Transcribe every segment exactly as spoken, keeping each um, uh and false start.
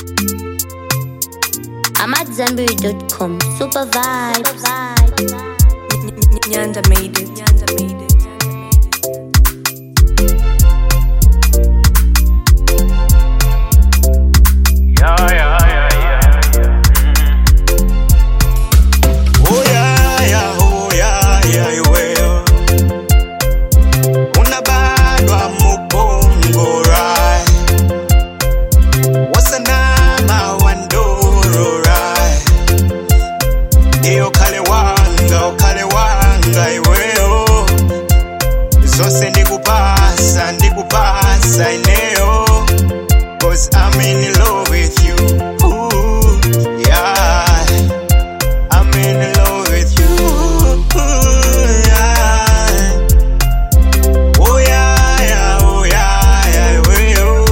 I'm at Zanberry dot com. Super vibes. Nyanda made it. Nyanda made it. Yeah, yeah, yeah, yeah, yeah. Oh yeah, yeah, oh yeah, yeah, well. Unabadwa mubongo right. What's nama wandoro right. Iyo kale wanga, kale wanga iweo. Zose ndikupasa, ndikupasa ineo. Cause I'm in love with you. Ooh, yeah. I'm in love with you. Ooh, yeah. Oh yeah, yeah, oh yeah, yeah, well.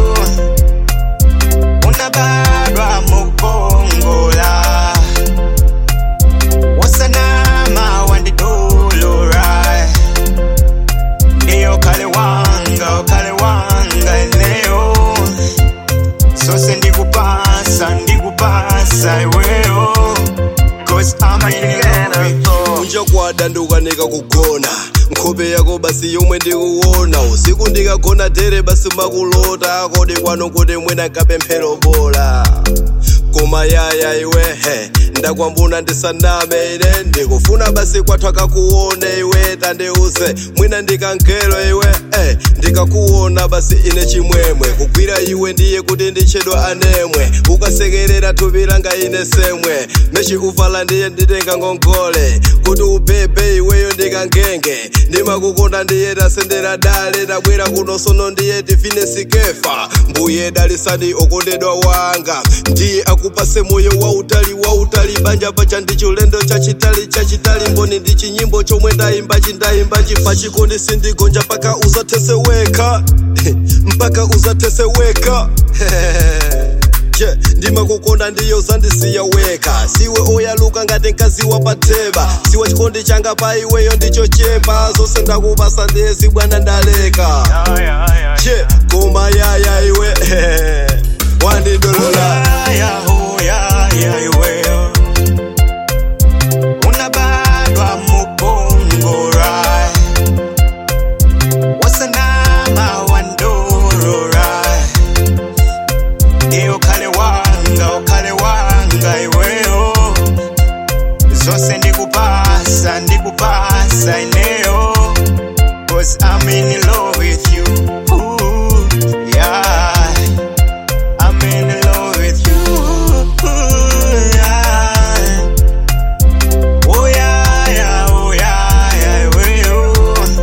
Unabadwa mukongola. What's nama wandidolo right. Iyo kale wanga, kale wanga ineo. Sose ndikupasa, ndikupasa iweo. Cause I'm in love with you. Kunja kwadanduka ndikakugona nkhope yako basi yomwe ndikuona usiku ndikagona tere basi makulota kodi kwano kuti mwina kapemphero bola koma yaya iwe he ndakwambuna ndisaname ine ndikufuna basi kwathu akakuone iwe tandiuze mwina ndikankelo iwe eh ndikakuona basi ine chimwemwe kugwira iwe ndiye kuti ndichedwa anemwe ukasekerera thupi langa ine semwe mechi uvala ndiye nditenga ngongole kuti ubebe iweyo ndikangenge ndimakukonda ndiye tasendera dale tabwera kuno sono ndiye tifine sikefa mbuye dalisani okondedwa wanga ndiye akupase moyo wautali wautali banja pacha ndichulendo chachitali chachitali mboni ndichinyimbo chomwe ndaimba chindayimba chifa chikondi sindigonja mpaka uzateseweka mpaka uzateseweka Yeah, ndimakukonda ndiyo zandisiya weka siwe oyaluka ngati nkazi wapateba siwe chikondi changa pa iweyo ndicho chepa zose ndakupasa ndezi bwana ndaleka Yeah, yeah, yeah, yeah, koma yaya iwe wandidolola Yeah, oh yeah, yeah, well. Unabadwa mukongo right. What's nama wandoro right. Iyo kale wanga, kale wanga iweo. Zose ndikupasa, ndikupasa ineo. Cause I'm in love with you. Ooh, yeah. I'm in love with you. Ooh, yeah. Oh yeah, yeah, oh yeah, yeah, well.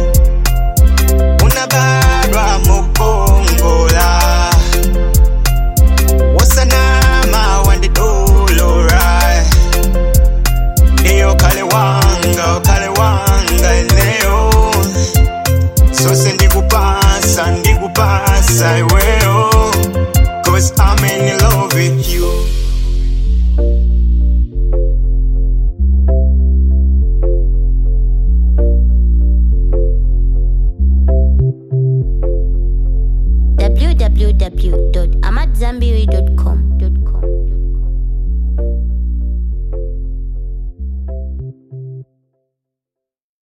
Unabadwa mukongola. What's nama wandidolo right. Iyo kale wanga, kale wanga ineo. Sose ndikupasa, ndikupasa iweo. Cause I'm in love with you.